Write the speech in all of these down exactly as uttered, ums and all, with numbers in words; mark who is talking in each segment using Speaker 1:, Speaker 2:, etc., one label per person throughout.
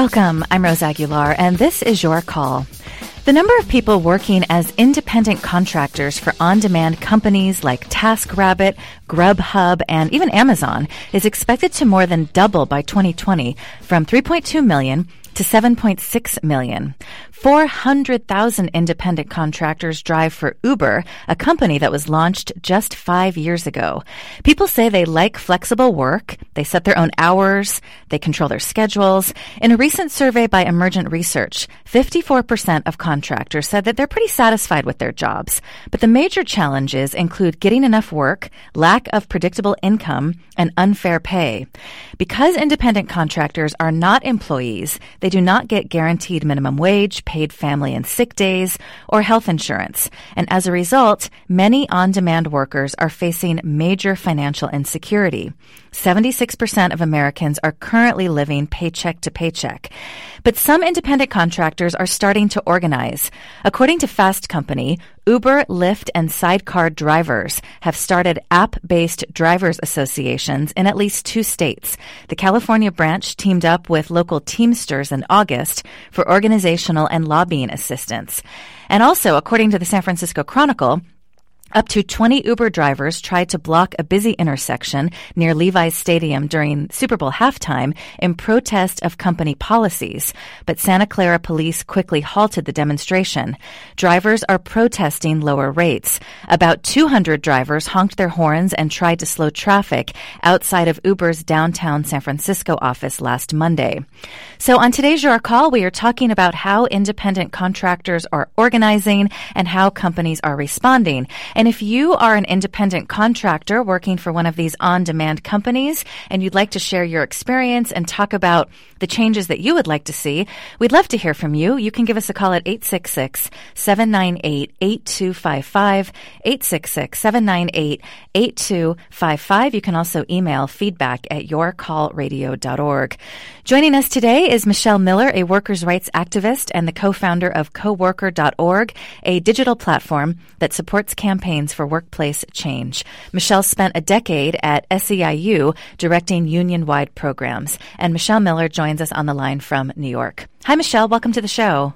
Speaker 1: Welcome, I'm Rose Aguilar, and this is Your Call. The number of people working as independent contractors for on-demand companies like TaskRabbit, Grubhub, and even Amazon is expected to more than double by twenty twenty, from three point two million to seven point six million. four hundred thousand independent contractors drive for Uber, a company that was launched just five years ago. People say they like flexible work, they set their own hours, they control their schedules. In a recent survey by Emergent Research, fifty-four percent of contractors said that they're pretty satisfied with their jobs. But the major challenges include getting enough work, lack of predictable income, and unfair pay. Because independent contractors are not employees, they do not get guaranteed minimum wage, paid family and sick days, or health insurance. And as a result, many on-demand workers are facing major financial insecurity. seventy-six percent of Americans are currently living paycheck to paycheck. But some independent contractors are starting to organize. According to Fast Company, Uber, Lyft, and Sidecar drivers have started app-based drivers associations in at least two states. The California branch teamed up with local Teamsters in August for organizational and lobbying assistance. And also, according to the San Francisco Chronicle, up to twenty Uber drivers tried to block a busy intersection near Levi's Stadium during Super Bowl halftime in protest of company policies, but Santa Clara police quickly halted the demonstration. Drivers are protesting lower rates. About two hundred drivers honked their horns and tried to slow traffic outside of Uber's downtown San Francisco office last Monday. So on today's Your Call, we are talking about how independent contractors are organizing and how companies are responding. And if you are an independent contractor working for one of these on-demand companies and you'd like to share your experience and talk about the changes that you would like to see, we'd love to hear from you. You can give us a call at eight six six, seven nine eight, eight two five five, eight six six, seven nine eight, eight two five five. You can also email feedback at your call radio dot org. Joining us today is Michelle Miller, a workers' rights activist and the co-founder of coworker dot org, a digital platform that supports campaigns for workplace change. Michelle spent a decade at S E I U directing union-wide programs. And Michelle Miller joins us on the line from New York. Hi, Michelle. Welcome to the show.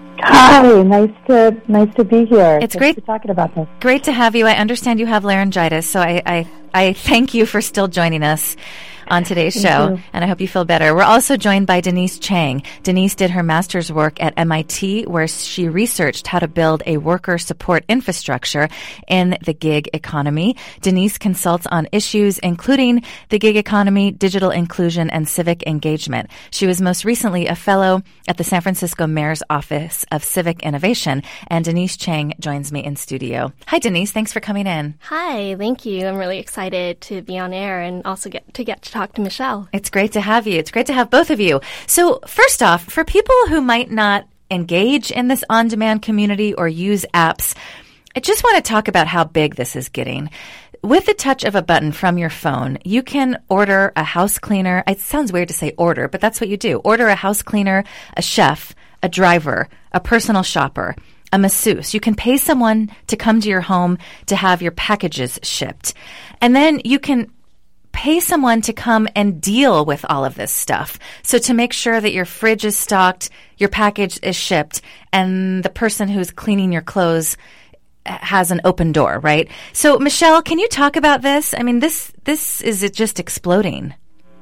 Speaker 2: Hi, nice to nice to be here.
Speaker 1: It's
Speaker 2: Thanks
Speaker 1: great
Speaker 2: for talking about this.
Speaker 1: Great to have you. I understand you have laryngitis, so I I, I thank you for still joining us on today's
Speaker 2: Thank
Speaker 1: show,
Speaker 2: you.
Speaker 1: and I hope you feel better. We're also joined by Denise Chang. Denise did her master's work at M I T, where she researched how to build a worker support infrastructure in the gig economy. Denise consults on issues including the gig economy, digital inclusion, and civic engagement. She was most recently a fellow at the San Francisco Mayor's Office of Civic Innovation, and Denise Chang joins me in studio. Hi, Denise. Thanks for coming in.
Speaker 3: Hi, thank you. I'm really excited to be on air and also get to get to talk to Michelle.
Speaker 1: It's great to have you. It's great to have both of you. So first off, for people who might not engage in this on-demand community or use apps, I just want to talk about how big this is getting. With the touch of a button from your phone, you can order a house cleaner. It sounds weird to say order, but that's what you do. Order a house cleaner, a chef, a driver, a personal shopper, a masseuse. You can pay someone to come to your home to have your packages shipped. And then you can pay someone to come and deal with all of this stuff. So to make sure that your fridge is stocked, your package is shipped, and the person who's cleaning your clothes has an open door, right? So Michelle, can you talk about this? I mean, this this is it just exploding.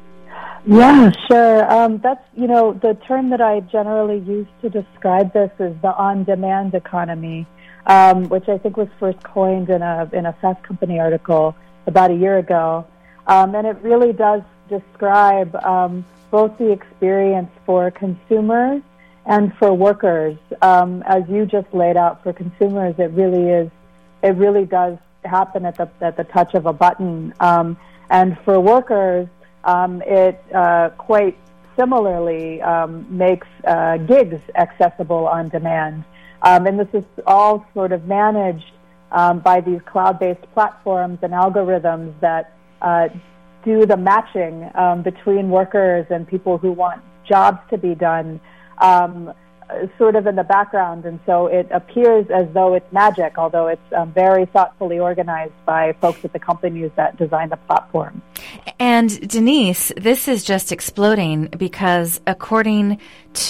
Speaker 2: Yeah, sure. Um, that's, you know, the term that I generally use to describe this is the on-demand economy, um, which I think was first coined in a in a Fast Company article about a year ago. Um, and it really does describe um, both the experience for consumers and for workers. Um, as you just laid out, for consumers, it really is, it really does happen at the at the touch of a button. Um, and for workers, um, it uh, quite similarly um, makes uh, gigs accessible on demand. Um, and this is all sort of managed um, by these cloud-based platforms and algorithms that Uh, do the matching um, between workers and people who want jobs to be done. Um, sort of in the background, and so it appears as though it's magic, although it's um, very thoughtfully organized by folks at the companies that design the platform.
Speaker 1: And Denise, this is just exploding because according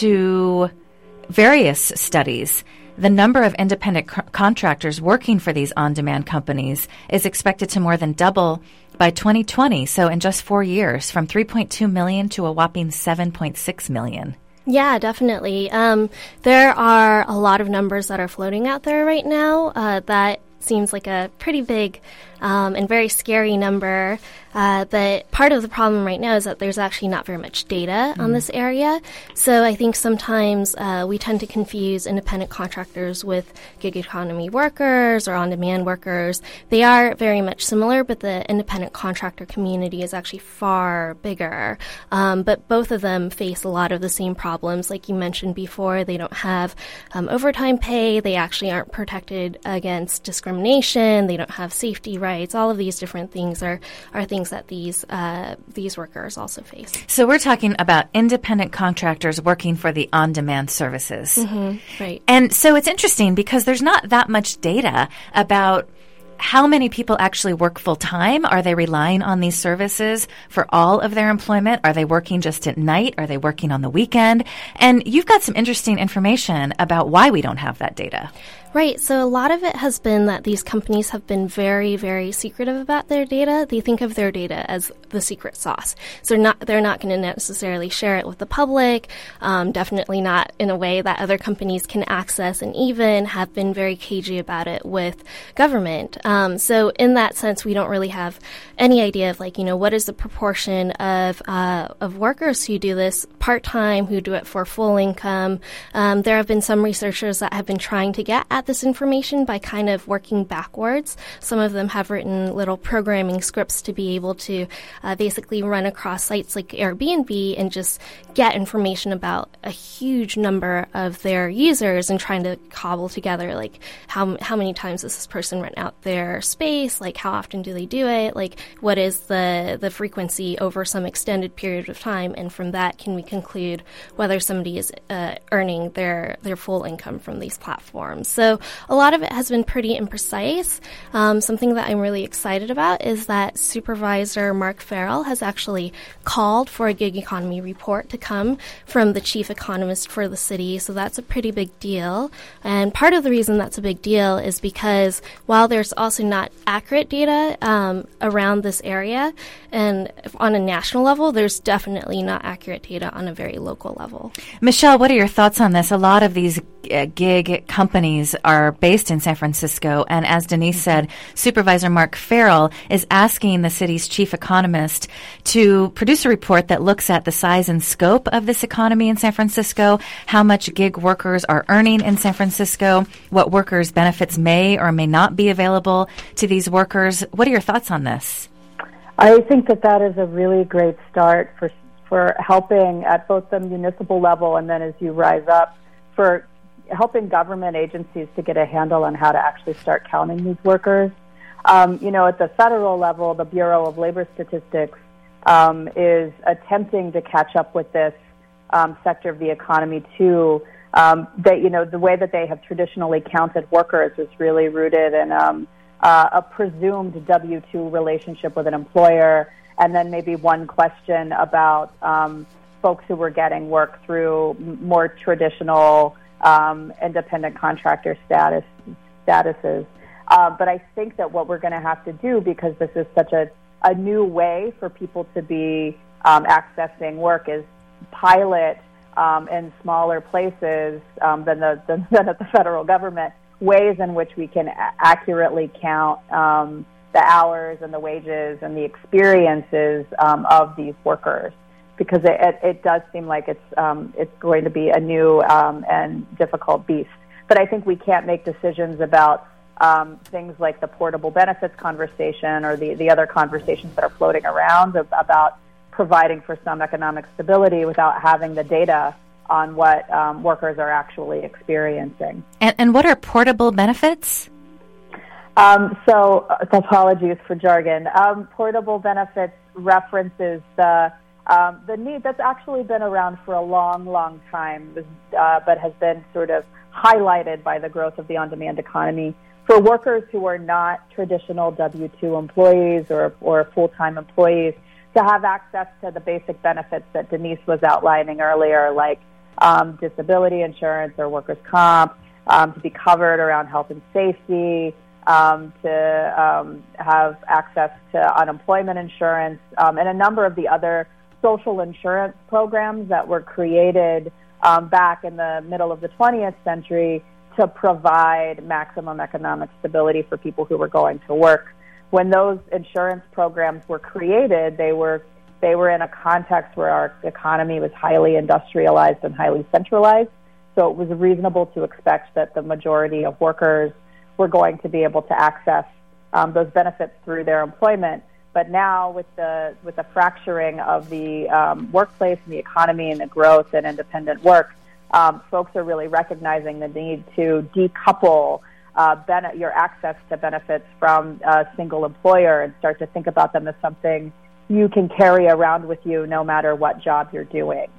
Speaker 1: to various studies, the number of independent co- contractors working for these on-demand companies is expected to more than double by twenty twenty. So in just four years, from three point two million to a whopping seven point six million.
Speaker 3: Yeah, definitely. Um, there are a lot of numbers that are floating out there right now. Uh, that seems like a pretty big um, and very scary number. Uh, but part of the problem right now is that there's actually not very much data mm. on this area. So I think sometimes uh, we tend to confuse independent contractors with gig economy workers or on-demand workers. They are very much similar, but the independent contractor community is actually far bigger. Um, but both of them face a lot of the same problems. Like you mentioned before, they don't have um, overtime pay. They actually aren't protected against discrimination. They don't have safety rights. All of these different things are, are things that these uh, these workers also face.
Speaker 1: So we're talking about independent contractors working for the on-demand services.
Speaker 3: Mm-hmm, right.
Speaker 1: And so it's interesting because there's not that much data about how many people actually work full-time. Are they relying on these services for all of their employment? Are they working just at night? Are they working on the weekend? And you've got some interesting information about why we don't have that data.
Speaker 3: Right. So a lot of it has been that these companies have been very, very secretive about their data. They think of their data as the secret sauce. So they're not, they're not going to necessarily share it with the public, um, definitely not in a way that other companies can access, and even have been very cagey about it with government. Um, so in that sense, we don't really have any idea of, like, you know, what is the proportion of uh, of workers who do this part-time, who do it for full income. Um, there have been some researchers that have been trying to get at this information by kind of working backwards. Some of them have written little programming scripts to be able to uh, basically run across sites like Airbnb and just get information about a huge number of their users and trying to cobble together, like, how how many times does this person rent out their space, like how often do they do it, like what is the the frequency over some extended period of time, and from that can we conclude whether somebody is uh, earning their their full income from these platforms. So a lot of it has been pretty imprecise. Um, something that I'm really excited about is that Supervisor Mark Farrell has actually called for a gig economy report to come from the chief economist for the city. So that's a pretty big deal. And part of the reason that's a big deal is because while there's also not accurate data um, around this area, and on a national level, there's definitely not accurate data on a very local level.
Speaker 1: Michelle, what are your thoughts on this? A lot of these uh, gig companies are based in San Francisco, and as Denise said, Supervisor Mark Farrell is asking the city's chief economist to produce a report that looks at the size and scope of this economy in San Francisco, how much gig workers are earning in San Francisco, what workers' benefits may or may not be available to these workers. What are your thoughts on this?
Speaker 2: I think that that is a really great start for for helping at both the municipal level and then as you rise up, for helping government agencies to get a handle on how to actually start counting these workers. Um, you know, at the federal level, the Bureau of Labor Statistics um, is attempting to catch up with this um, sector of the economy too. Um, that, you know, the way that they have traditionally counted workers is really rooted in um, uh, a presumed W two relationship with an employer, and then maybe one question about um, folks who were getting work through more traditional um, independent contractor status statuses. Uh, but I think that what we're going to have to do, because this is such a, a new way for people to be um, accessing work, is pilot um, in smaller places um, than, the, than, than at the federal government, ways in which we can a- accurately count um, the hours and the wages and the experiences um, of these workers, because it, it, it does seem like it's um, it's going to be a new um, and difficult beast. But I think we can't make decisions about um, things like the portable benefits conversation or the, the other conversations that are floating around of, about providing for some economic stability without having the data on what um, workers are actually experiencing.
Speaker 1: And, and what are portable benefits?
Speaker 2: Um, so, uh, apologies for jargon. Um, portable benefits references the Um, the need that's actually been around for a long, long time, uh, but has been sort of highlighted by the growth of the on-demand economy for workers who are not traditional W two employees or, or full-time employees to have access to the basic benefits that Denise was outlining earlier, like um, disability insurance or workers' comp, um, to be covered around health and safety, um, to um, have access to unemployment insurance, um, and a number of the other social insurance programs that were created um, back in the middle of the twentieth century to provide maximum economic stability for people who were going to work. When those insurance programs were created, they were they were in a context where our economy was highly industrialized and highly centralized. So it was reasonable to expect that the majority of workers were going to be able to access um, those benefits through their employment. But now, with the with the fracturing of the um, workplace and the economy and the growth and independent work, um, folks are really recognizing the need to decouple uh, ben- your access to benefits from a single employer and start to think about them as something you can carry around with you no matter what job you're doing.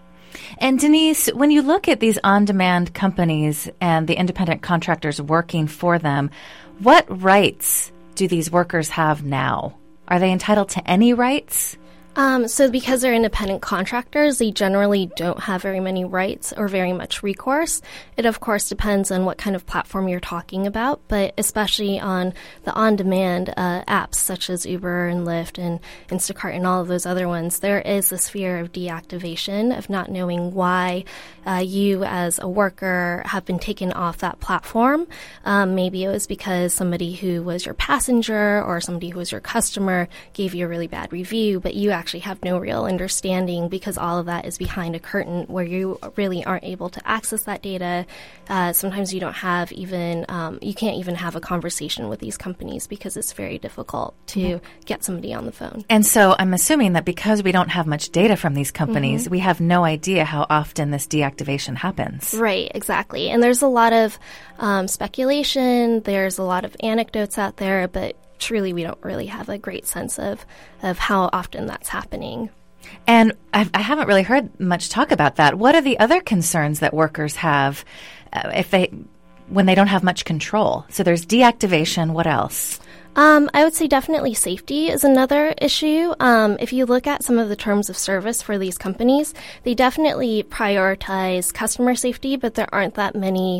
Speaker 1: And Denise, when you look at these on-demand companies and the independent contractors working for them, what rights do these workers have now? Are they entitled to any rights?
Speaker 3: Um, so because they're independent contractors, they generally don't have very many rights or very much recourse. It, of course, depends on what kind of platform you're talking about, but especially on the on-demand uh, apps such as Uber and Lyft and Instacart and all of those other ones, there is this fear of deactivation, of not knowing why uh, you as a worker have been taken off that platform. Um, maybe it was because somebody who was your passenger or somebody who was your customer gave you a really bad review, but you actually actually have no real understanding because all of that is behind a curtain where you really aren't able to access that data. Uh, sometimes you don't have even, um, you can't even have a conversation with these companies because it's very difficult to mm-hmm. get somebody on the phone.
Speaker 1: And so I'm assuming that because we don't have much data from these companies, mm-hmm. we have no idea how often this deactivation happens.
Speaker 3: Right, exactly. And there's a lot of um, speculation, there's a lot of anecdotes out there, but truly, we don't really have a great sense of, of how often that's happening.
Speaker 1: And I've, I haven't really heard much talk about that. What are the other concerns that workers have uh, if they when they don't have much control? So there's deactivation. What else?
Speaker 3: Um, I would say definitely safety is another issue. Um, if you look at some of the terms of service for these companies, they definitely prioritize customer safety, but there aren't that many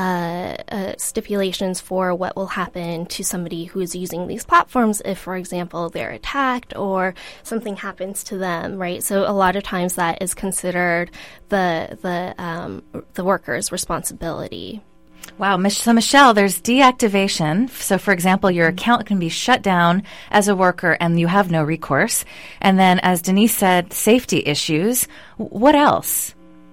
Speaker 3: uh, uh, stipulations for what will happen to somebody who is using these platforms if, for example, they're attacked or something happens to them, right? So a lot of times that is considered the the um, the worker's responsibility.
Speaker 1: Wow. So, Michelle, there's deactivation. So, for example, your account can be shut down as a worker and you have no recourse. And then, as Denise said, safety issues. What else?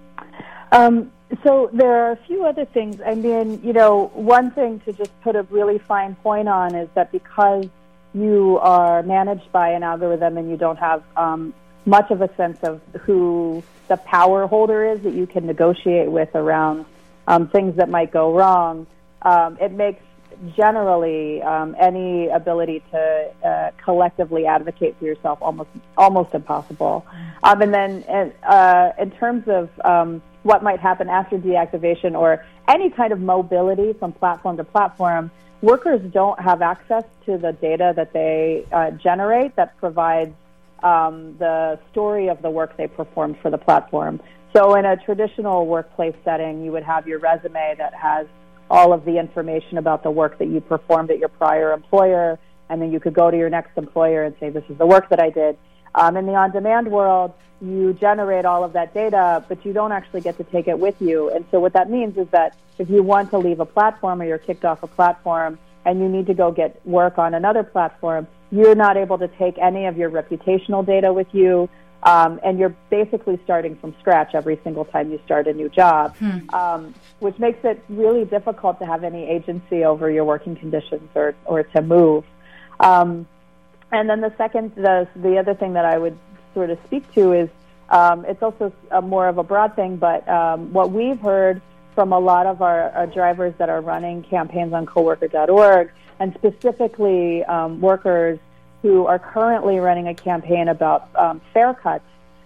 Speaker 2: Um, so there are a few other things. I mean, you know, one thing to just put a really fine point on is that because you are managed by an algorithm and you don't have um, much of a sense of who the power holder is that you can negotiate with around Um, things that might go wrong, um, it makes generally um, any ability to uh, collectively advocate for yourself almost almost impossible. Um, and then uh, in terms of um, what might happen after deactivation or any kind of mobility from platform to platform, workers don't have access to the data that they uh, generate that provides um, the story of the work they performed for the platform. So in a traditional workplace setting, you would have your resume that has all of the information about the work that you performed at your prior employer, and then you could go to your next employer and say, this is the work that I did. Um, in the on-demand world, you generate all of that data, but you don't actually get to take it with you. And so what that means is that if you want to leave a platform or you're kicked off a platform and you need to go get work on another platform, you're not able to take any of your reputational data with you. Um, and you're basically starting from scratch every single time you start a new job, hmm. um, which makes it really difficult to have any agency over your working conditions or, or to move. Um, and then the second, the, the other thing that I would sort of speak to is um, it's also a more of a broad thing, but um, what we've heard from a lot of our, our drivers that are running campaigns on coworker dot org, and specifically um, workers who are currently running a campaign about um, fair cuts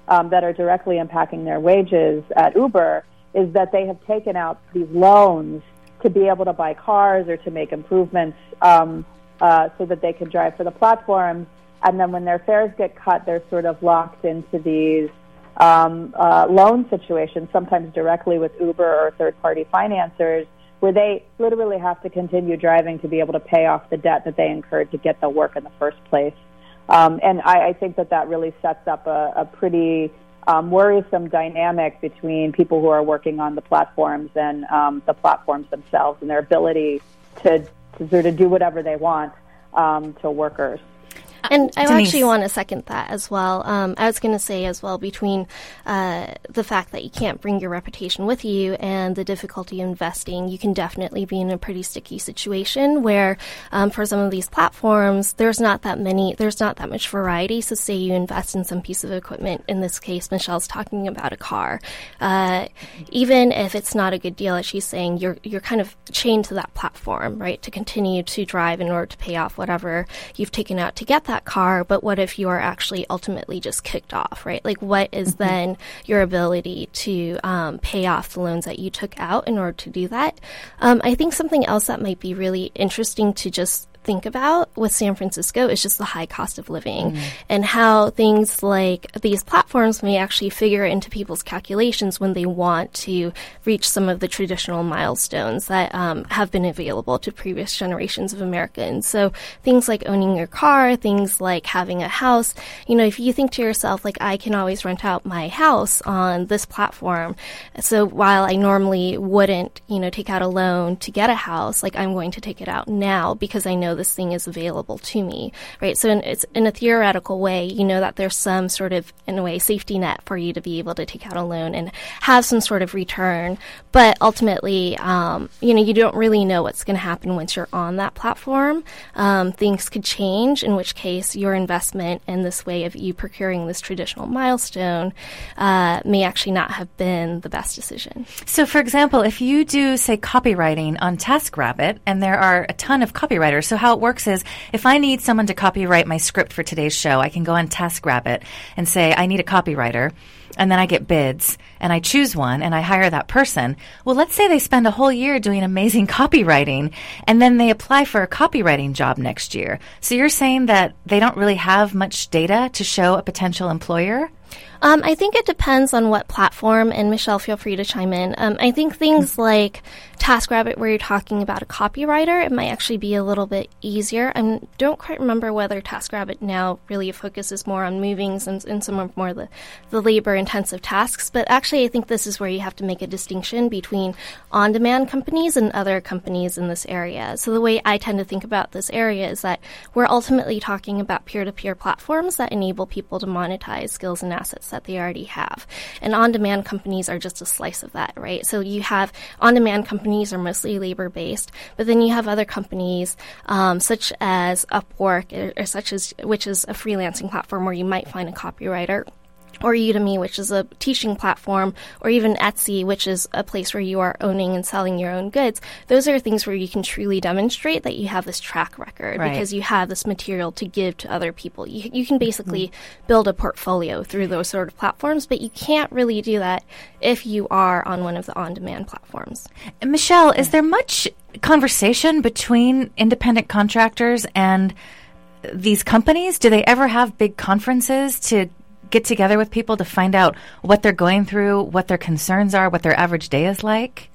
Speaker 2: um, that are directly impacting their wages at Uber is that they have taken out these loans to be able to buy cars or to make improvements um, uh, so that they can drive for the platforms. And then when their fares get cut, they're sort of locked into these um, uh, loan situations, sometimes directly with Uber or third-party financiers, where they literally have to continue driving to be able to pay off the debt that they incurred to get the work in the first place. Um, and I, I think that that really sets up a, a pretty um, worrisome dynamic between people who are working on the platforms and um, the platforms themselves and their ability to, to sort of do whatever they want um, to workers.
Speaker 3: And I
Speaker 1: Denise.
Speaker 3: actually want to second that as well. Um, I was going to say as well, between uh, the fact that you can't bring your reputation with you and the difficulty of investing, you can definitely be in a pretty sticky situation where um, for some of these platforms, there's not that many, there's not that much variety. So say you invest in some piece of equipment. In this case, Michelle's talking about a car. Uh, even if it's not a good deal, as she's saying, you're you're kind of chained to that platform, right, to continue to drive in order to pay off whatever you've taken out to get that car. But what if you are actually ultimately just kicked off, right? Like, what is mm-hmm. then your ability to um, pay off the loans that you took out in order to do that? Um, I think something else that might be really interesting to just think about with San Francisco is just the high cost of living mm. and how things like these platforms may actually figure into people's calculations when they want to reach some of the traditional milestones that um, have been available to previous generations of Americans. So things like owning your car, things like having a house, you know, if you think to yourself, like, I can always rent out my house on this platform. So while I normally wouldn't, you know, take out a loan to get a house, like, I'm going to take it out now because I know this thing is available to me, right? So in, it's in a theoretical way, you know that there's some sort of, in a way, safety net for you to be able to take out a loan and have some sort of return. But ultimately, um, you know, you don't really know what's going to happen once you're on that platform. Um, things could change, in which case your investment in this way of you procuring this traditional milestone uh, may actually not have been the best decision.
Speaker 1: So, for example, if you do, say, copywriting on TaskRabbit, and there are a ton of copywriters, so how it works is if I need someone to copyright my script for today's show, I can go on TaskRabbit and say, I need a copywriter. And then I get bids and I choose one and I hire that person. Well, let's say they spend a whole year doing amazing copywriting and then they apply for a copywriting job next year. So you're saying that they don't really have much data to show a potential employer?
Speaker 3: Um, I think it depends on what platform, and Michelle, feel free to chime in. Um, I think things mm-hmm. like TaskRabbit, where you're talking about a copywriter, it might actually be a little bit easier. I don't quite remember whether TaskRabbit now really focuses more on movings and, and some of more the, the labor-intensive tasks, but actually I think this is where you have to make a distinction between on-demand companies and other companies in this area. So the way I tend to think about this area is that we're ultimately talking about peer-to-peer platforms that enable people to monetize skills and assets that they already have. And on-demand companies are just a slice of that, right? So you have on-demand companies are mostly labor-based, but then you have other companies um, such as Upwork, or, or such as which is a freelancing platform where you might find a copywriter, or Udemy, which is a teaching platform, or even Etsy, which is a place where you are owning and selling your own goods. Those are things where you can truly demonstrate that you have this track record right. because you have this material to give to other people. You, you can basically mm-hmm. build a portfolio through those sort of platforms, but you can't really do that if you are on one of the on-demand platforms.
Speaker 1: Michelle, is there much conversation between independent contractors and these companies? Do they ever have big conferences to get together with people to find out what they're going through, what their concerns are, what their average day is like?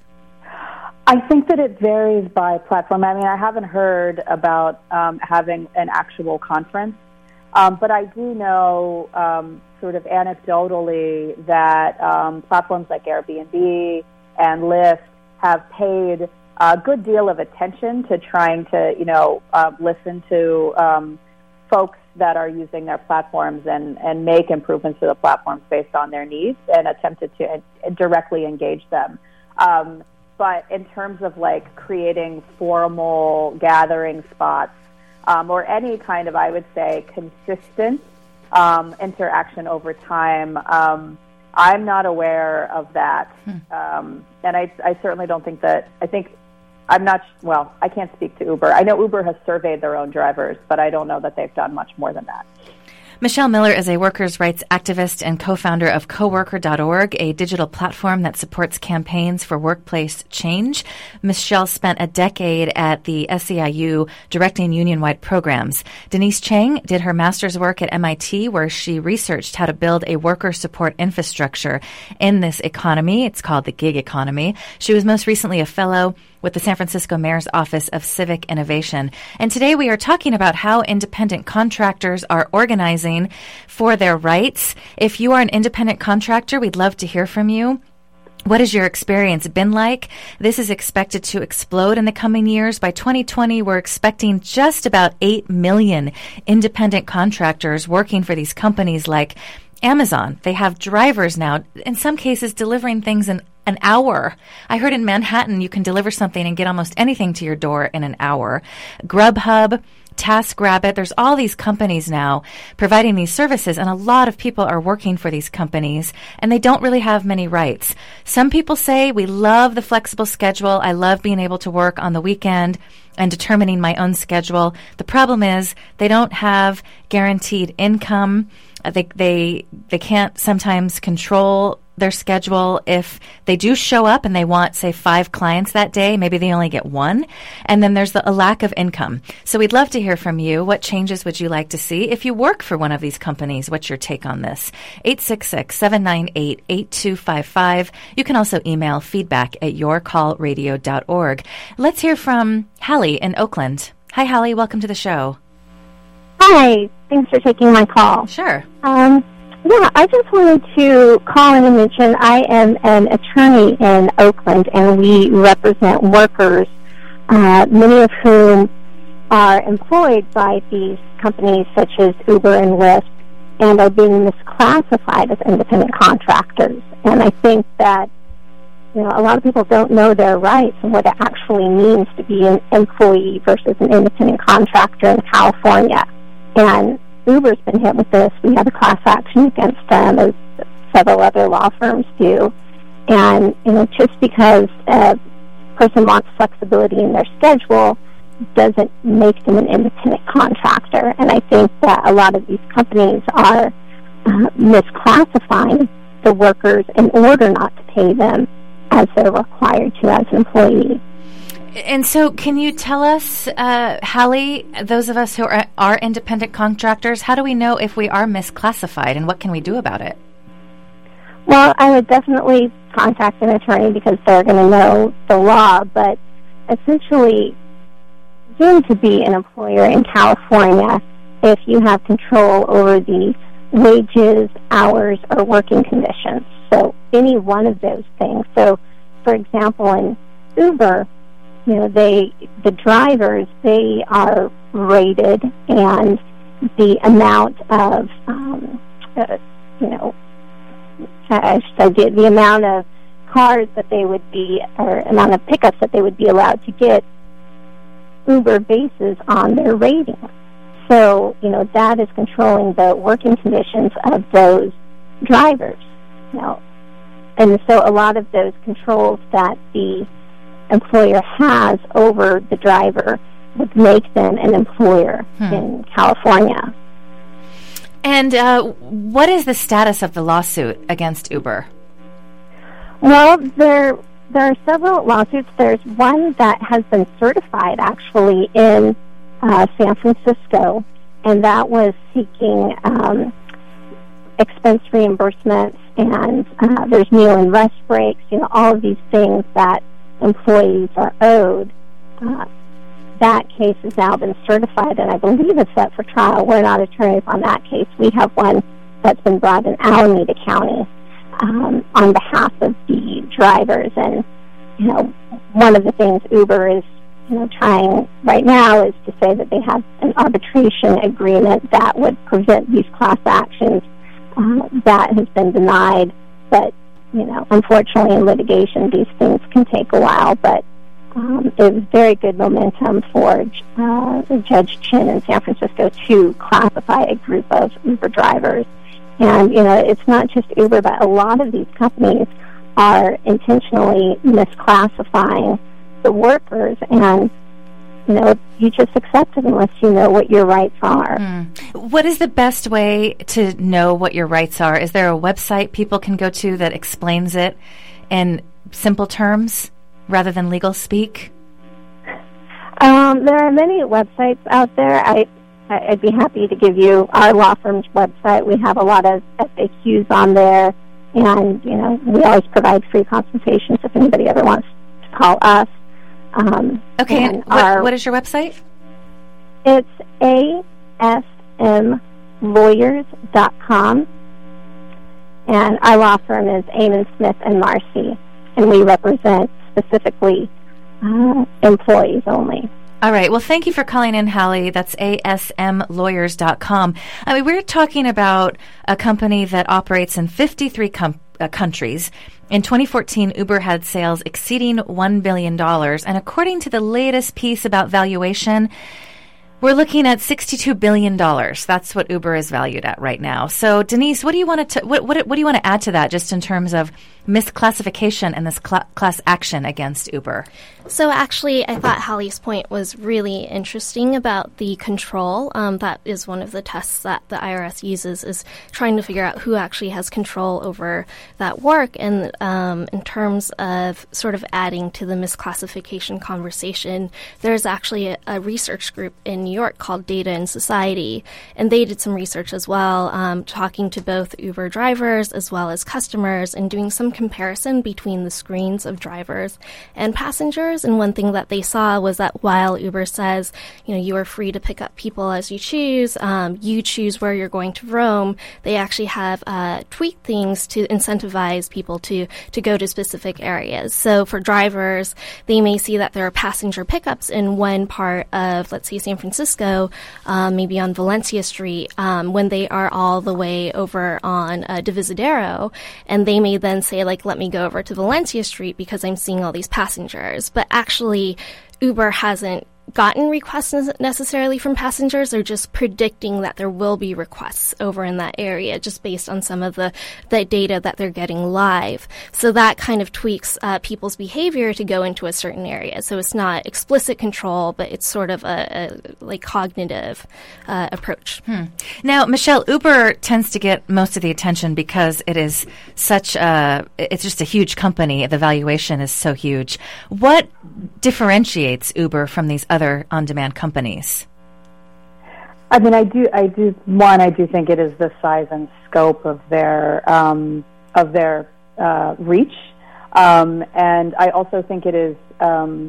Speaker 2: I think that it varies by platform. I mean, I haven't heard about um, having an actual conference, um, but I do know um, sort of anecdotally that um, platforms like Airbnb and Lyft have paid a good deal of attention to trying to, you know, uh, listen to um, folks that are using their platforms and, and make improvements to the platforms based on their needs and attempted to uh, directly engage them. Um, but in terms of like creating formal gathering spots um, or any kind of, I would say, consistent um, interaction over time, um, I'm not aware of that. Hmm. Um, and I, I certainly don't think that, I think I'm not, well, I can't speak to Uber. I know Uber has surveyed their own drivers, but I don't know that they've done much more than that.
Speaker 1: Michelle Miller is a workers' rights activist and co-founder of coworker dot org, a digital platform that supports campaigns for workplace change. Michelle spent a decade at the S E I U directing union-wide programs. Denise Chang did her master's work at M I T, where she researched how to build a worker support infrastructure in this economy. It's called the gig economy. She was most recently a fellow with the San Francisco Mayor's Office of Civic Innovation. And today we are talking about how independent contractors are organizing for their rights. If you are an independent contractor, we'd love to hear from you. What has your experience been like? This is expected to explode in the coming years. By twenty twenty, we're expecting just about eight million independent contractors working for these companies like Amazon. They have drivers now, in some cases delivering things in an hour. I heard in Manhattan you can deliver something and get almost anything to your door in an hour. Grubhub, TaskRabbit, there's all these companies now providing these services, and a lot of people are working for these companies, and they don't really have many rights. Some people say, we love the flexible schedule. I love being able to work on the weekend and determining my own schedule. The problem is they don't have guaranteed income. They they they can't sometimes control their schedule. If they do show up and they want, say, five clients that day, maybe they only get one. And then there's the, a lack of income. So we'd love to hear from you. What changes would you like to see? If you work for one of these companies, what's your take on this? eight six six, seven nine eight, eight two five five. You can also email feedback at your call radio dot org. Let's hear from Hallie in Oakland. Hi, Hallie. Welcome to the show.
Speaker 4: Hi. Thanks for taking my call.
Speaker 1: Sure.
Speaker 4: Um, Yeah, I just wanted to call in and mention I am an attorney in Oakland, and we represent workers, uh, many of whom are employed by these companies such as Uber and Lyft, and are being misclassified as independent contractors. And I think that, you know, a lot of people don't know their rights and what it actually means to be an employee versus an independent contractor in California. And Uber's been hit with this. We have a class action against them, as several other law firms do. And, you know, just because a person wants flexibility in their schedule doesn't make them an independent contractor. And I think that a lot of these companies are uh, misclassifying the workers in order not to pay them as they're required to as an employee.
Speaker 1: And so can you tell us, uh, Hallie, those of us who are, are independent contractors, how do we know if we are misclassified, and what can we do about it?
Speaker 4: Well, I would definitely contact an attorney because they're going to know the law, but essentially, deemed to be an employer in California if you have control over the wages, hours, or working conditions. So any one of those things. So, for example, in Uber, you know, they, the drivers, they are rated, and the amount of, um, uh, you know, I should say the amount of cars that they would be, or amount of pickups that they would be allowed to get, Uber bases on their rating. So, you know, that is controlling the working conditions of those drivers. You know, and so a lot of those controls that the employer has over the driver would make them an employer hmm. in California.
Speaker 1: And uh, what is the status of the lawsuit against Uber?
Speaker 4: Well, there there are several lawsuits. There's one that has been certified, actually, in uh, San Francisco, and that was seeking um, expense reimbursements, and uh, there's meal and rest breaks, you know, all of these things that employees are owed. Uh, that case has now been certified, and I believe it's set for trial. We're not attorneys on that case. We have one that's been brought in Alameda County um, on behalf of the drivers. And, you know, one of the things Uber is, you know, trying right now is to say that they have an arbitration agreement that would prevent these class actions. Uh, that has been denied, but you know, unfortunately in litigation, these things can take a while, but um, it was very good momentum for uh, Judge Chin in San Francisco to classify a group of Uber drivers. And, you know, it's not just Uber, but a lot of these companies are intentionally misclassifying the workers, and you know, you just accept it unless you know what your rights are.
Speaker 1: Mm. what is the best way to know what your rights are? Is there a website people can go to that explains it in simple terms rather than legal speak?
Speaker 4: Um, there are many websites out there. I, I'd be happy to give you our law firm's website. We have a lot of F A Qs on there, and, you know, we always provide free consultations if anybody ever wants to call us. Um,
Speaker 1: okay, and what, our, what is your website?
Speaker 4: It's A S M lawyers dot com, and our law firm is Amon Smith and Marcy, and we represent specifically uh, employees only.
Speaker 1: All right. Well, thank you for calling in, Hallie. That's A S M lawyers dot com. I mean, we're talking about a company that operates in fifty-three com- uh, countries. In twenty fourteen, Uber had sales exceeding one billion dollars. And according to the latest piece about valuation, we're looking at sixty-two billion dollars. That's what Uber is valued at right now. So, Denise, what do you want to what what, what do you want to add to that, just in terms of misclassification and this cl- class action against Uber?
Speaker 3: So actually, I thought Hallie's point was really interesting about the control. Um, that is one of the tests that the I R S uses, is trying to figure out who actually has control over that work. And um, in terms of sort of adding to the misclassification conversation, there's actually a, a research group in New York called Data and Society, and they did some research as well, um, talking to both Uber drivers as well as customers and doing some comparison between the screens of drivers and passengers. And one thing that they saw was that while Uber says, you know, you are free to pick up people as you choose, um, you choose where you're going to roam, they actually have uh, tweaked things to incentivize people to, to go to specific areas. So for drivers, they may see that there are passenger pickups in one part of, let's say, San Francisco, um, maybe on Valencia Street, um, when they are all the way over on uh, Divisadero, and they may then say, like, let me go over to Valencia Street because I'm seeing all these passengers. But actually, Uber hasn't gotten requests necessarily from passengers. They're just predicting that there will be requests over in that area just based on some of the, the data that they're getting live. So that kind of tweaks uh, people's behavior to go into a certain area. So it's not explicit control, but it's sort of a, a like cognitive uh, approach.
Speaker 1: Hmm. Now, Michelle, Uber tends to get most of the attention because it is such a, it's just a huge company. The valuation is so huge. What differentiates Uber from these other on-demand companies?
Speaker 2: I mean, I do, I do. One, I do think it is the size and scope of their um, of their uh, reach, um, and I also think it is. Um,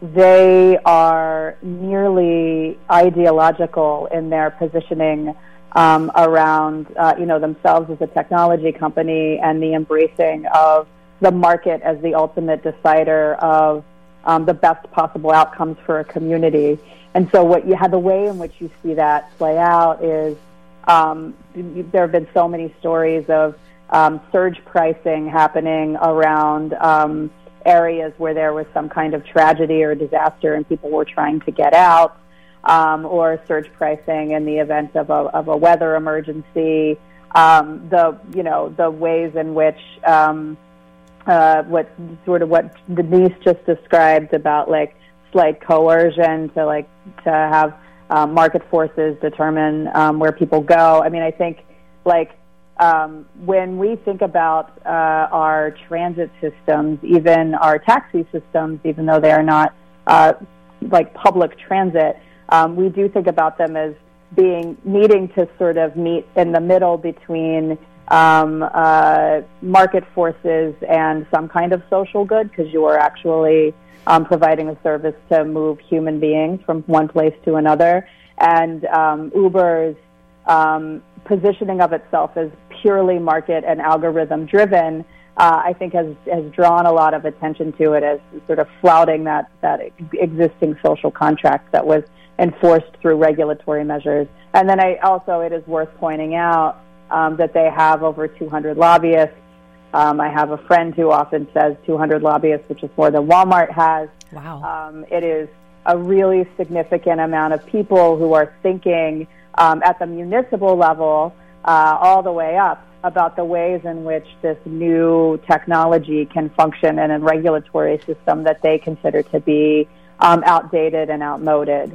Speaker 2: they are nearly ideological in their positioning um, around, uh, you know, themselves as a technology company and the embracing of the market as the ultimate decider of Um, the best possible outcomes for a community. And so what you have, the way in which you see that play out is um, there have been so many stories of um, surge pricing happening around um, areas where there was some kind of tragedy or disaster and people were trying to get out, um, or surge pricing in the event of a, of a weather emergency. Um, the, you know, the ways in which um, Uh, what sort of what Denise just described about like slight coercion to like to have um, market forces determine um, where people go. I mean, I think like um, when we think about uh, our transit systems, even our taxi systems, even though they are not uh, like public transit, um, we do think about them as being needing to sort of meet in the middle between Um, uh, market forces and some kind of social good, because you are actually um, providing a service to move human beings from one place to another. And um, Uber's um, positioning of itself as purely market and algorithm driven, uh, I think has, has drawn a lot of attention to it as sort of flouting that, that existing social contract that was enforced through regulatory measures. And then I also, it is worth pointing out Um, that they have over two hundred lobbyists. Um, I have a friend who often says two hundred lobbyists, which is more than Walmart has.
Speaker 1: Wow.
Speaker 2: Um, it is a really significant amount of people who are thinking um, at the municipal level uh, all the way up about the ways in which this new technology can function in a regulatory system that they consider to be um, outdated and outmoded.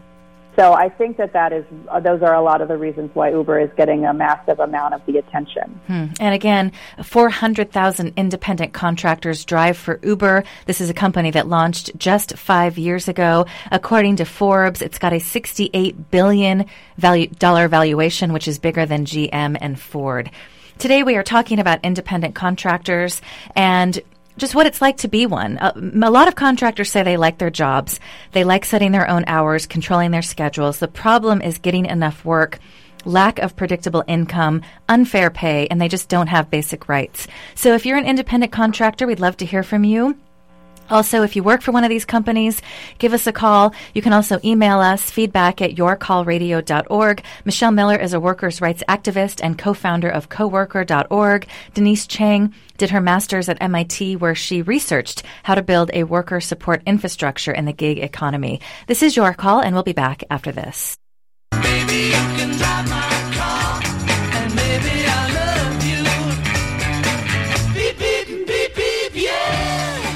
Speaker 2: So I think that that is, uh, those are a lot of the reasons why Uber is getting a massive amount of the attention.
Speaker 1: Hmm. And again, four hundred thousand independent contractors drive for Uber. This is a company that launched just five years ago. According to Forbes, it's got a sixty-eight billion dollars value, dollar valuation, which is bigger than G M and Ford. Today we are talking about independent contractors and just what it's like to be one. Uh, a lot of contractors say they like their jobs. They like setting their own hours, controlling their schedules. The problem is getting enough work, lack of predictable income, unfair pay, and they just don't have basic rights. So if you're an independent contractor, we'd love to hear from you. Also, if you work for one of these companies, give us a call. You can also email us, feedback at your call radio dot org. Michelle Miller is a workers' rights activist and co-founder of coworker dot org. Denise Chang did her master's at M I T, where she researched how to build a worker support infrastructure in the gig economy. This is Your Call, and we'll be back after this.
Speaker 5: Maybe you can drive my car, and maybe I love you. Beep, beep, beep, beep, yeah.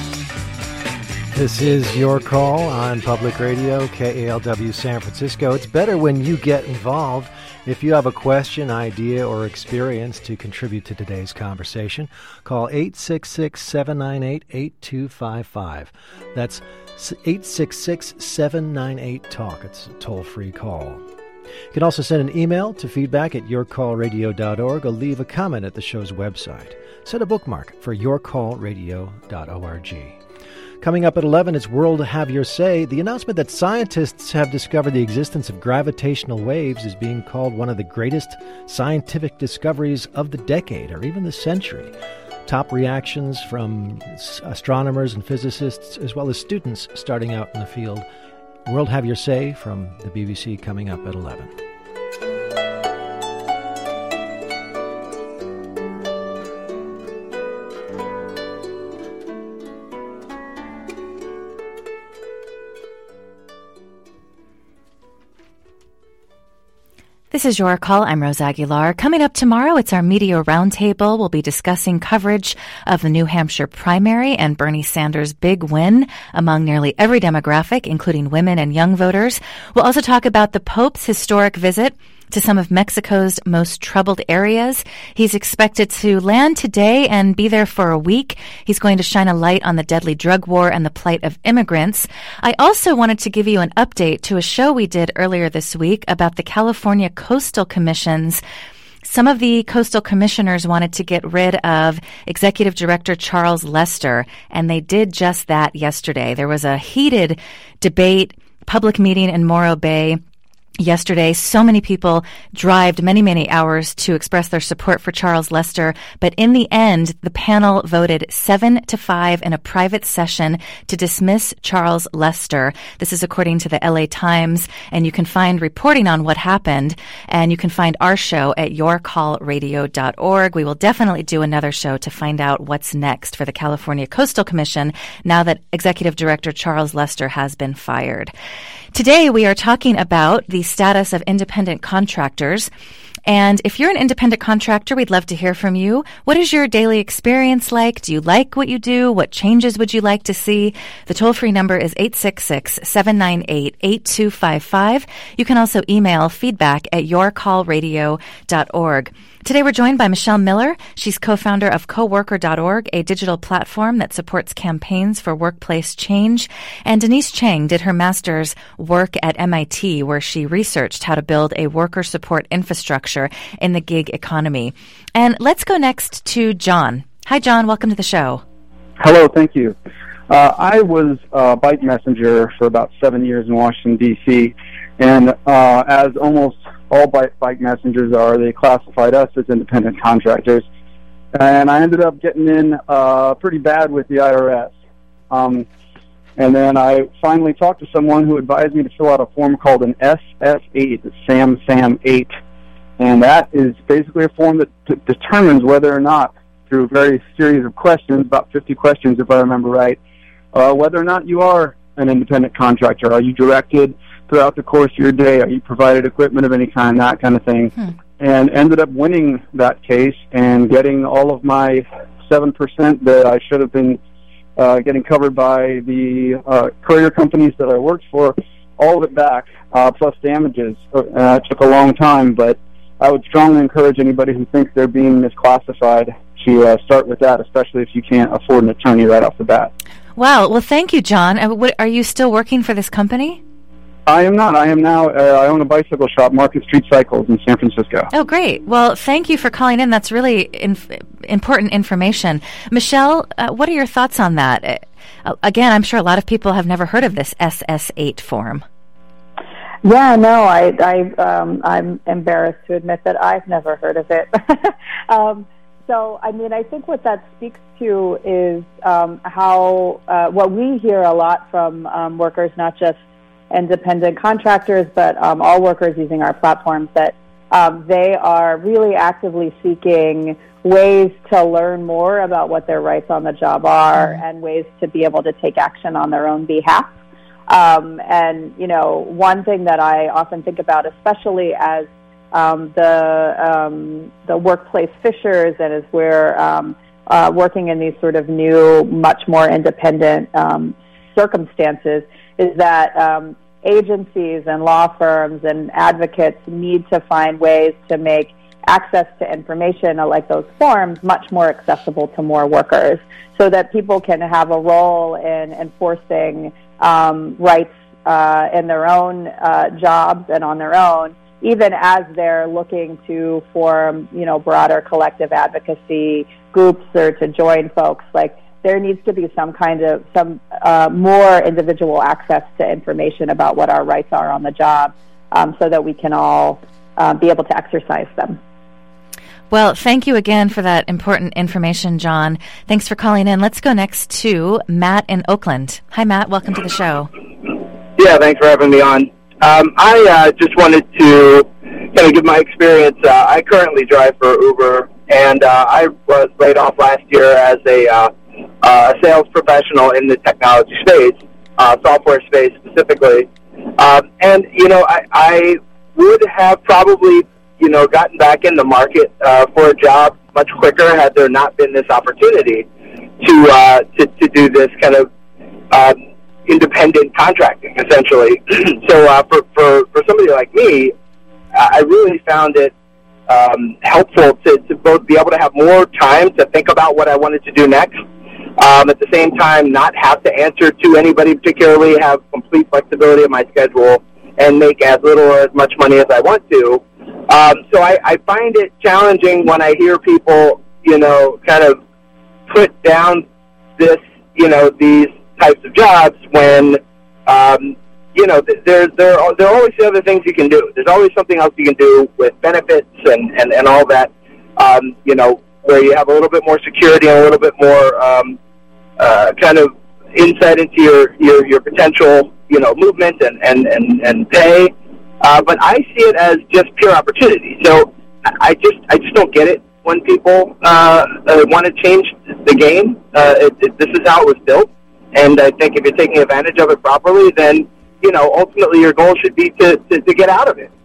Speaker 6: This is Your Call on Public Radio, K A L W San Francisco. It's better when you get involved. If you have a question, idea, or experience to contribute to today's conversation, call eight six six, seven nine eight, eight two five five. That's eight six six, seven nine eight, talk. It's a toll-free call. You can also send an email to feedback at your call radio dot org or leave a comment at the show's website. Set a bookmark for your call radio dot org. Coming up at eleven, it's World Have Your Say. The announcement that scientists have discovered the existence of gravitational waves is being called one of the greatest scientific discoveries of the decade or even the century. Top reactions from astronomers and physicists as well as students starting out in the field. World Have Your Say from the B B C coming up at eleven.
Speaker 1: This is Your Call. I'm Rose Aguilar. Coming up tomorrow, it's our Media Roundtable. We'll be discussing coverage of the New Hampshire primary and Bernie Sanders' big win among nearly every demographic, including women and young voters. We'll also talk about the Pope's historic visit to some of Mexico's most troubled areas. He's expected to land today and be there for a week. He's going to shine a light on the deadly drug war and the plight of immigrants. I also wanted to give you an update to a show we did earlier this week about the California Coastal Commissions. Some of the coastal commissioners wanted to get rid of Executive Director Charles Lester, and they did just that yesterday. There was a heated debate, public meeting in Morro Bay yesterday. So many people drived many, many hours to express their support for Charles Lester. But in the end, the panel voted seven to five in a private session to dismiss Charles Lester. This is according to the L A Times. And you can find reporting on what happened. And you can find our show at your call radio dot org. We will definitely do another show to find out what's next for the California Coastal Commission now that Executive Director Charles Lester has been fired. Today, we are talking about the status of independent contractors. And if you're an independent contractor, we'd love to hear from you. What is your daily experience like? Do you like what you do? What changes would you like to see? The toll-free number is eight six six, seven nine eight, eight two five five. You can also email feedback at your call radio dot org. Today we're joined by Michelle Miller. She's co-founder of coworker dot org, a digital platform that supports campaigns for workplace change. And Denise Chang did her master's work at M I T, where she researched how to build a worker support infrastructure in the gig economy. And let's go next to John. Hi, John. Welcome to the show.
Speaker 7: Hello. Thank you. Uh, I was a bike messenger for about seven years in Washington, D C, and uh, as almost all bike, bike messengers are, they classified us as independent contractors. And I ended up getting in uh, pretty bad with the I R S. Um, and then I finally talked to someone who advised me to fill out a form called an S S eight, SAM SAM eight. And that is basically a form that t- determines whether or not, through various series of questions, about fifty questions if I remember right, uh, whether or not you are an independent contractor. Are you directed throughout the course of your day? Are you provided equipment of any kind, that kind of thing? Hmm. And ended up winning that case and getting all of my seven percent that I should have been uh, getting covered by the uh, courier companies that I worked for, all of it back, uh, plus damages. Uh, it took a long time, but I would strongly encourage anybody who thinks they're being misclassified to uh, start with that, especially if you can't afford an attorney right off the bat.
Speaker 1: Wow. Well, thank you, John. Uh, what, are you still working for this company?
Speaker 7: I am not. I am now, uh, I own a bicycle shop, Market Street Cycles in San Francisco.
Speaker 1: Oh, great. Well, thank you for calling in. That's really inf- important information. Michelle, uh, what are your thoughts on that? Uh, again, I'm sure a lot of people have never heard of this S S eight form.
Speaker 2: Yeah, no, I, I, um, I'm embarrassed to admit that I've never heard of it. um, so, I mean, I think what that speaks to is um, how, uh, what we hear a lot from um, workers, not just independent contractors, but um, all workers using our platforms, that um, they are really actively seeking ways to learn more about what their rights on the job are and ways to be able to take action on their own behalf. Um, and, you know, one thing that I often think about, especially as um, the um, the workplace fishers and as we're um, uh, working in these sort of new, much more independent um, circumstances, is that um, agencies and law firms and advocates need to find ways to make access to information like those forms much more accessible to more workers so that people can have a role in enforcing um, rights uh, in their own uh, jobs and on their own, even as they're looking to form, you know, broader collective advocacy groups or to join folks. Like, there needs to be some kind of, some uh, more individual access to information about what our rights are on the job um, so that we can all uh, be able to exercise them.
Speaker 1: Well, thank you again for that important information, John. Thanks for calling in. Let's go next to Matt in Oakland. Hi, Matt. Welcome to the show.
Speaker 8: Yeah, thanks for having me on. Um, I uh, just wanted to kind of give my experience. Uh, I currently drive for Uber, and uh, I was laid off last year as a uh, uh, sales professional in the technology space, uh, software space specifically. Um, and, you know, I, I would have probably, you know, gotten back in the market uh, for a job much quicker had there not been this opportunity to uh, to, to do this kind of uh, independent contracting, essentially. so uh, for, for, for somebody like me, I really found it um, helpful to, to both be able to have more time to think about what I wanted to do next, um, at the same time not have to answer to anybody particularly, have complete flexibility of my schedule, and make as little or as much money as I want to. Um, so I, I find it challenging when I hear people, you know, kind of put down this, you know, these types of jobs when, um, you know, there, there, are, there are always other things you can do. There's always something else you can do with benefits and, and, and all that, um, you know, where you have a little bit more security and a little bit more um, uh, kind of insight into your, your, your potential, you know, movement and, and, and, and pay. Uh, but I see it as just pure opportunity. So I just I just don't get it when people uh, uh, want to change the game. Uh, it, it, this is how it was built. And I think if you're taking advantage of it properly, then, you know, ultimately your goal should be to, to, to get out of it.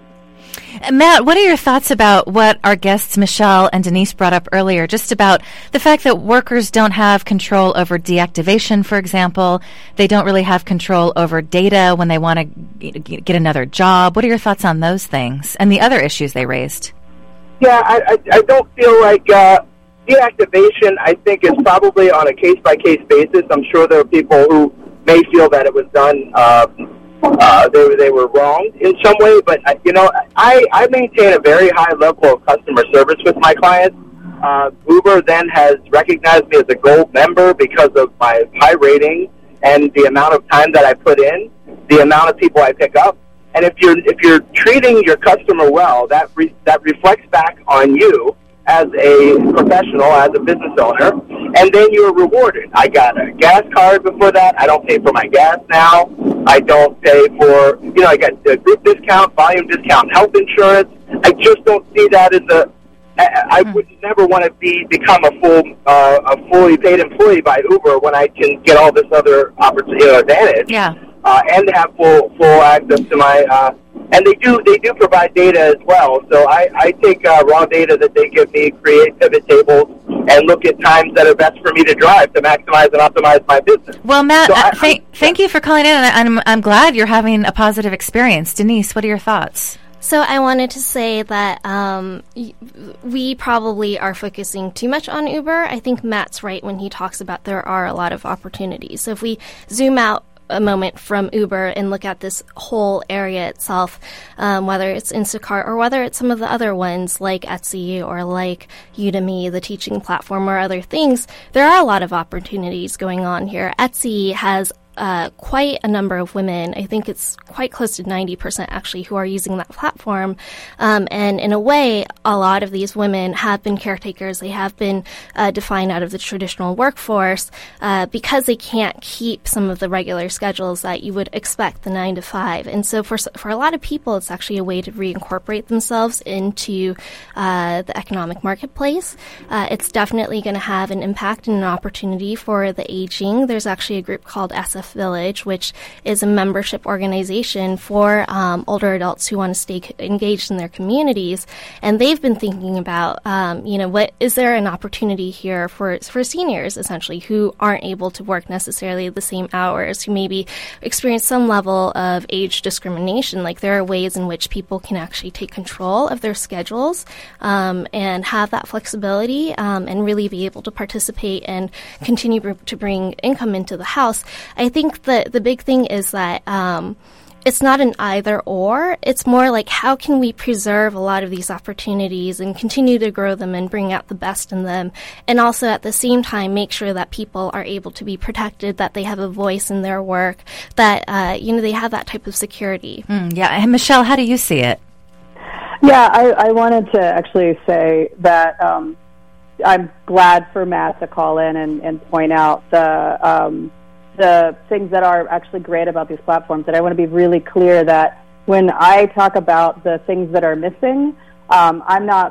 Speaker 1: Matt, what are your thoughts about what our guests Michelle and Denise brought up earlier, just about the fact that workers don't have control over deactivation, for example? They don't really have control over data when they want to get another job. What are your thoughts on those things and the other issues they raised?
Speaker 8: Yeah, I, I, I don't feel like uh, deactivation, I think, is probably on a case-by-case basis. I'm sure there are people who may feel that it was done uh, Uh, they, they were wronged in some way, but, uh, you know, I, I maintain a very high level of customer service with my clients. Uh, Uber then has recognized me as a gold member because of my high rating and the amount of time that I put in, the amount of people I pick up. And if you're if you're treating your customer well, that re, that reflects back on you as a professional, as a business owner, and then you're rewarded. I got a gas card before that. I don't pay for my gas now. I don't pay for, you know, I got the group discount, volume discount, health insurance. I just don't see that as a, I, I would never want to be become a full, uh, a fully paid employee by Uber when I can get all this other opportunity, you know, advantage.
Speaker 1: Yeah.
Speaker 8: Uh, and have full full access to my uh, and they do they do provide data as well. So I, I take uh, raw data that they give me, create pivot tables, and look at times that are best for me to drive to maximize and optimize my business.
Speaker 1: Well, Matt,
Speaker 8: so
Speaker 1: uh,
Speaker 8: I,
Speaker 1: th-
Speaker 8: I,
Speaker 1: thank you for calling in, and I'm, I'm glad you're having a positive experience. Denise, what are your thoughts?
Speaker 3: So I wanted to say that um, y- we probably are focusing too much on Uber. I think Matt's right when he talks about there are a lot of opportunities. So if we zoom out a moment from Uber and look at this whole area itself, um, whether it's Instacart or whether it's some of the other ones like Etsy or like Udemy, the teaching platform, or other things, there are a lot of opportunities going on here. Etsy has Uh, quite a number of women, I think it's quite close to ninety percent actually, who are using that platform. Um, and in a way, a lot of these women have been caretakers. They have been uh, defined out of the traditional workforce uh, because they can't keep some of the regular schedules that you would expect, the nine to five. And so for for a lot of people, it's actually a way to reincorporate themselves into uh, the economic marketplace. Uh, it's definitely going to have an impact and an opportunity for the aging. There's actually a group called S F Village, which is a membership organization for um, older adults who want to stay c- engaged in their communities, and they've been thinking about, um, you know, what is there an opportunity here for for seniors essentially who aren't able to work necessarily the same hours, who maybe experience some level of age discrimination. Like there are ways in which people can actually take control of their schedules um, and have that flexibility um, and really be able to participate and continue br- to bring income into the house. I think the the big thing is that um, it's not an either or. It's more like how can we preserve a lot of these opportunities and continue to grow them and bring out the best in them, and also at the same time make sure that people are able to be protected, that they have a voice in their work, that uh, you know they have that type of security.
Speaker 1: Mm, yeah, and Michelle, how do you see it?
Speaker 2: Yeah, I, I wanted to actually say that um, I'm glad for Matt to call in and, and point out the um, the things that are actually great about these platforms. And I want to be really clear that when I talk about the things that are missing, um, I'm not,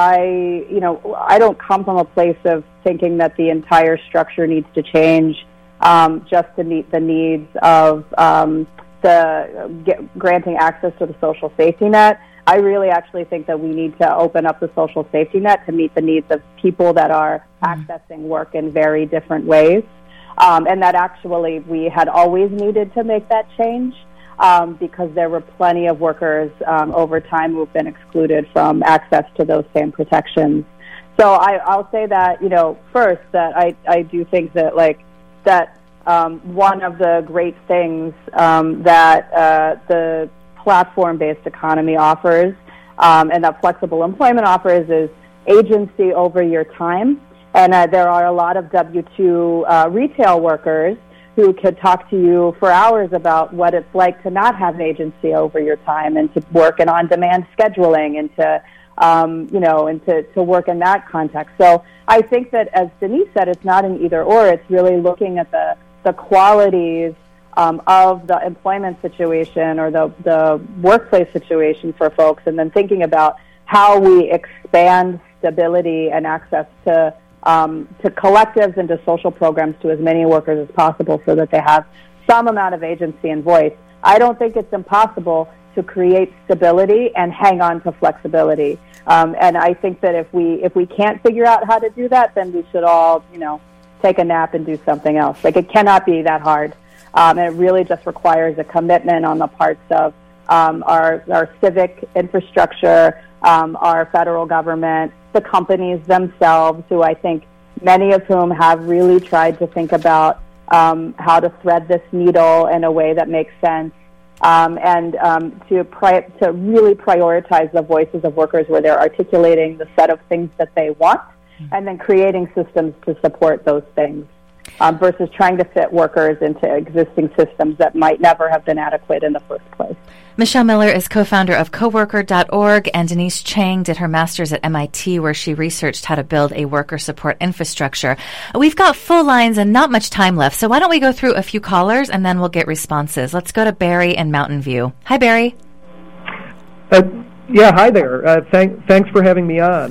Speaker 2: I, you know, I don't come from a place of thinking that the entire structure needs to change um, just to meet the needs of um, the get, granting access to the social safety net. I really actually think that we need to open up the social safety net to meet the needs of people that are mm-hmm. accessing work in very different ways. Um, and that actually we had always needed to make that change um, because there were plenty of workers um, over time who have been excluded from access to those same protections. So I, I'll say that, you know, first that I, I do think that like that um, one of the great things um, that uh, the platform-based economy offers um, and that flexible employment offers is agency over your time. And uh, there are a lot of W two uh, retail workers who could talk to you for hours about what it's like to not have agency over your time and to work in on-demand scheduling and to, um, you know, and to, to work in that context. So I think that, as Denise said, it's not an either-or. It's really looking at the, the qualities um, of the employment situation or the, the workplace situation for folks and then thinking about how we expand stability and access to Um, to collectives and to social programs to as many workers as possible so that they have some amount of agency and voice. I don't think it's impossible to create stability and hang on to flexibility. Um, and I think that if we if we can't figure out how to do that, then we should all, you know, take a nap and do something else. Like, it cannot be that hard. Um, and it really just requires a commitment on the parts of um, our, our civic infrastructure, um, our federal government, the companies themselves, who I think many of whom have really tried to think about um, how to thread this needle in a way that makes sense, um, and um, to pri- to really prioritize the voices of workers where they're articulating the set of things that they want, and then creating systems to support those things. Um, versus trying to fit workers into existing systems that might never have been adequate in the first place.
Speaker 1: Michelle Miller is co-founder of coworker dot org, and Denise Chang did her master's at M I T, where she researched how to build a worker support infrastructure. We've got full lines and not much time left, so why don't we go through a few callers and then we'll get responses. Let's go to Barry in Mountain View. Hi, Barry.
Speaker 9: Uh, yeah, hi there. Uh, thank, thanks for having me on.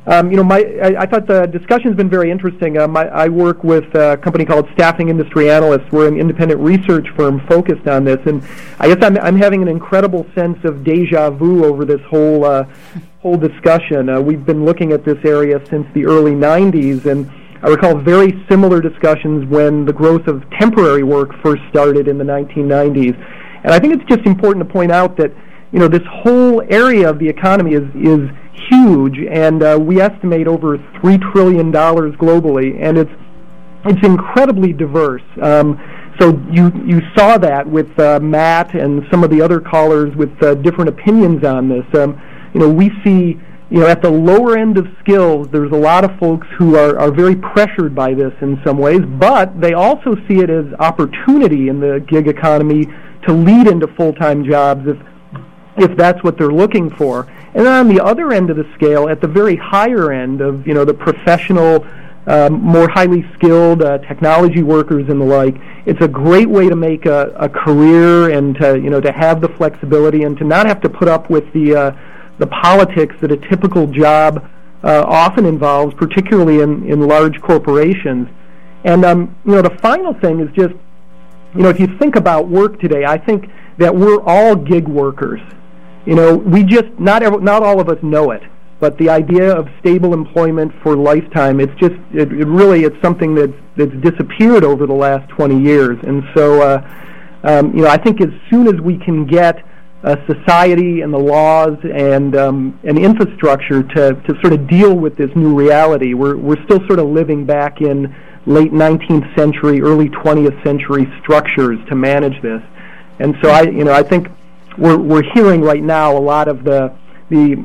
Speaker 9: Um, you know, my I, I thought the discussion's been very interesting. Um, I, I work with a company called Staffing Industry Analysts. We're an independent research firm focused on this, and I guess I'm, I'm having an incredible sense of deja vu over this whole uh, whole discussion. Uh, we've been looking at this area since the early nineties, and I recall very similar discussions when the growth of temporary work first started in the nineteen nineties. And I think it's just important to point out that, you know, this whole area of the economy is is huge, and uh, we estimate over three trillion dollars globally, and it's it's incredibly diverse. Um, so you you saw that with uh, Matt and some of the other callers with uh, different opinions on this. Um, you know, we see, you know, at the lower end of skills, there's a lot of folks who are, are very pressured by this in some ways, but they also see it as opportunity in the gig economy to lead into full-time jobs if if that's what they're looking for. And then on the other end of the scale, at the very higher end of, you know, the professional, um, more highly skilled uh, technology workers and the like, it's a great way to make a, a career and to, you know, to have the flexibility and to not have to put up with the uh, the politics that a typical job uh, often involves, particularly in, in large corporations. And, um, you know, the final thing is just, you know, if you think about work today, I think that we're all gig workers. You know, we just, not ever, not all of us know it, but the idea of stable employment for lifetime, it's just, it, it really, it's something that's, that's disappeared over the last twenty years. And so, uh, um, you know, I think as soon as we can get uh, society and the laws and um, an infrastructure to, to sort of deal with this new reality, we're, we're still sort of living back in late nineteenth century, early twentieth century structures to manage this. And so I, you know, I think we're we're hearing right now a lot of the the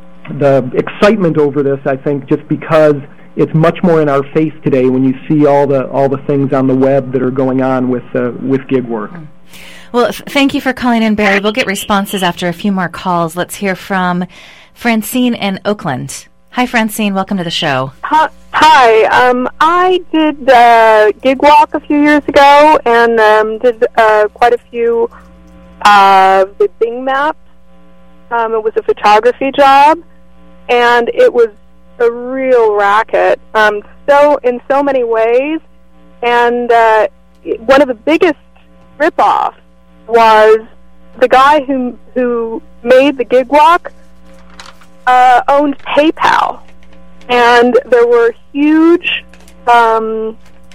Speaker 9: the excitement over this. I think just because it's much more in our face today when you see all the all the things on the web that are going on with uh, with gig work.
Speaker 1: Well, f- thank you for calling in, Barry. We'll get responses after a few more calls. Let's hear from Francine in Oakland. Hi, Francine. Welcome to the show.
Speaker 10: Hi. Hi, um, I did uh, gig walk a few years ago and um, did uh, quite a few uh, with Bing Maps. Um, it was a photography job, and it was a real racket. Um, so in so many ways, and uh, one of the biggest ripoffs was the guy who who made the gig walk uh, owned PayPal. And there were huge um,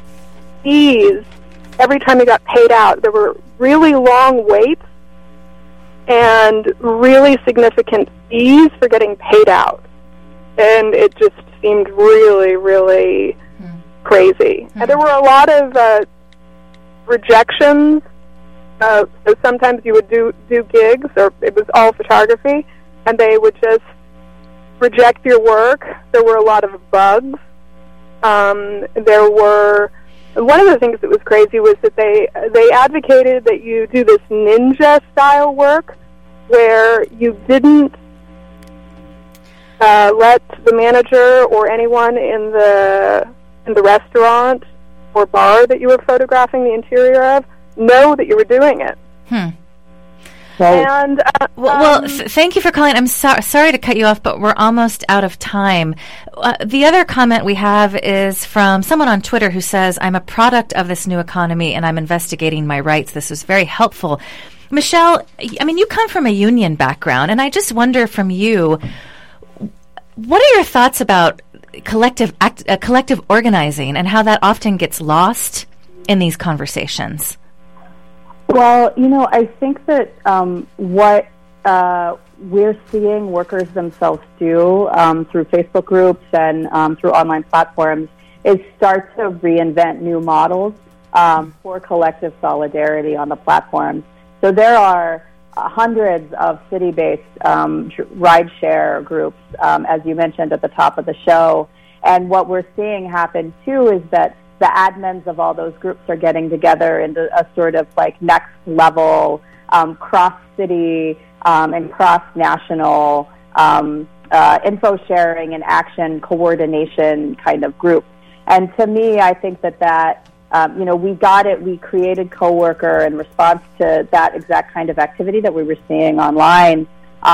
Speaker 10: fees every time he got paid out. There were really long waits and really significant fees for getting paid out. And it just seemed really, really mm. crazy. Mm. And there were a lot of uh, rejections. Uh, so sometimes you would do, do gigs, or it was all photography, and they would just reject your work. There were a lot of bugs. Um, there were one of the things that was crazy was that they they advocated that you do this ninja style work where you didn't uh, let the manager or anyone in the in the restaurant or bar that you were photographing the interior of know that you were doing it.
Speaker 1: Hmm.
Speaker 10: And uh,
Speaker 1: well, well th- thank you for calling. I'm so- sorry to cut you off, but we're almost out of time. Uh, the other comment we have is from someone on Twitter who says, I'm a product of this new economy and I'm investigating my rights. This was very helpful. Michelle, I mean, you come from a union background, and I just wonder from you, what are your thoughts about collective act- uh, collective organizing and how that often gets lost in these conversations?
Speaker 2: Well, you know, I think that um, what uh, we're seeing workers themselves do um, through Facebook groups and um, through online platforms is start to reinvent new models um, for collective solidarity on the platforms. So there are uh, hundreds of city-based um, rideshare groups, um, as you mentioned at the top of the show. And what we're seeing happen, too, is that the admins of all those groups are getting together into a sort of like next level um, cross-city um, and cross-national um, uh, info sharing and action coordination kind of group. And to me, I think that that, um, you know, we got it, we created Coworker in response to that exact kind of activity that we were seeing online. Um,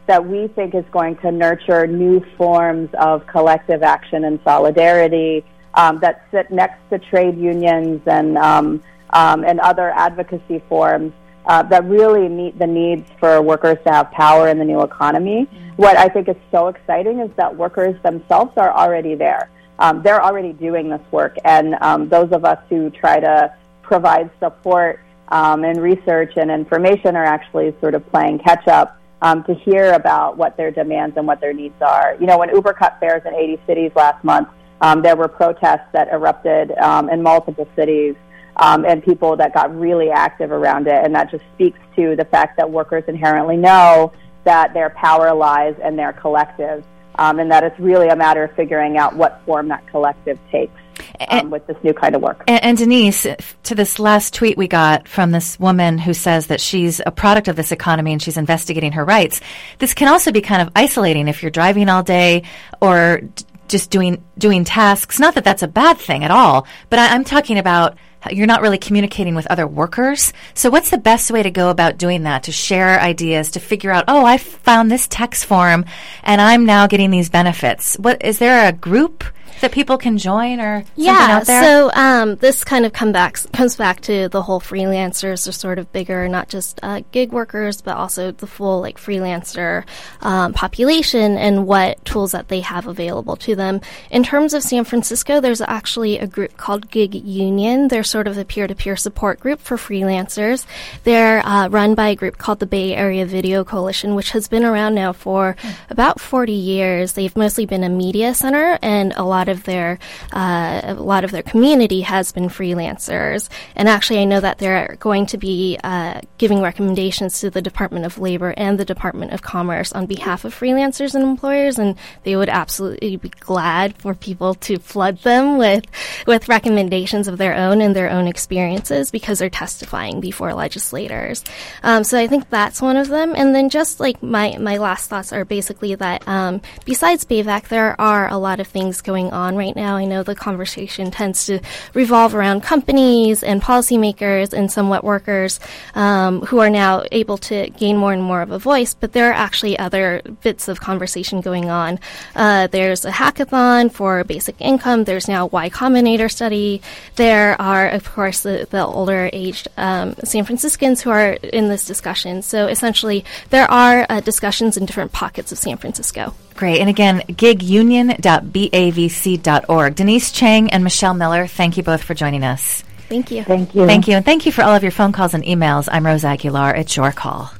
Speaker 2: that we think is going to nurture new forms of collective action and solidarity um, that sit next to trade unions and um, um, and other advocacy forums uh, that really meet the needs for workers to have power in the new economy. Mm-hmm. What I think is so exciting is that workers themselves are already there. Um, they're already doing this work, and um, those of us who try to provide support um, and research and information are actually sort of playing catch-up um, to hear about what their demands and what their needs are. You know, when Uber cut fares in eighty cities last month, um, there were protests that erupted um, in multiple cities um, and people that got really active around it, and that just speaks to the fact that workers inherently know that their power lies in their collective. Um, and that it's really a matter of figuring out what form that collective takes um, and, with this new kind of work.
Speaker 1: And, and Denise, to this last tweet we got from this woman who says that she's a product of this economy and she's investigating her rights, this can also be kind of isolating if you're driving all day or d- just doing doing tasks. Not that that's a bad thing at all, but I, I'm talking about you're not really communicating with other workers. So what's the best way to go about doing that, to share ideas, to figure out, oh, I found this text form and I'm now getting these benefits? What, is there a group that people can join or something
Speaker 3: yeah,
Speaker 1: out there?
Speaker 3: So um, this kind of come back, comes back to the whole freelancers are sort of bigger, not just uh, gig workers, but also the full like freelancer um, population and what tools that they have available to them. In terms of San Francisco, there's actually a group called Gig Union. They're sort of a peer-to-peer support group for freelancers. They're uh, run by a group called the Bay Area Video Coalition, which has been around now for mm. about forty years. They've mostly been a media center, and a lot of their uh, a lot of their community has been freelancers. And actually, I know that they're going to be uh, giving recommendations to the Department of Labor and the Department of Commerce on behalf of freelancers and employers, and they would absolutely be glad for people to flood them with with recommendations of their own and their own experiences because they're testifying before legislators. Um, so I think that's one of them. And then just like my, my last thoughts are basically that um, besides BAVAC, there are a lot of things going on right now. I know the conversation tends to revolve around companies and policymakers and somewhat workers um, who are now able to gain more and more of a voice, but there are actually other bits of conversation going on. Uh, there's a hackathon for basic income. There's now a Y Combinator study. There are, of course, the, the older-aged um, San Franciscans who are in this discussion. So essentially, there are uh, discussions in different pockets of San Francisco.
Speaker 1: Great. And again, gig union dot b a v c dot org. Denise Chang and Michelle Miller, thank you both for joining us.
Speaker 3: Thank you.
Speaker 2: Thank you.
Speaker 1: Thank you. And thank you for all of your phone calls and emails. I'm Rose Aguilar. It's your call.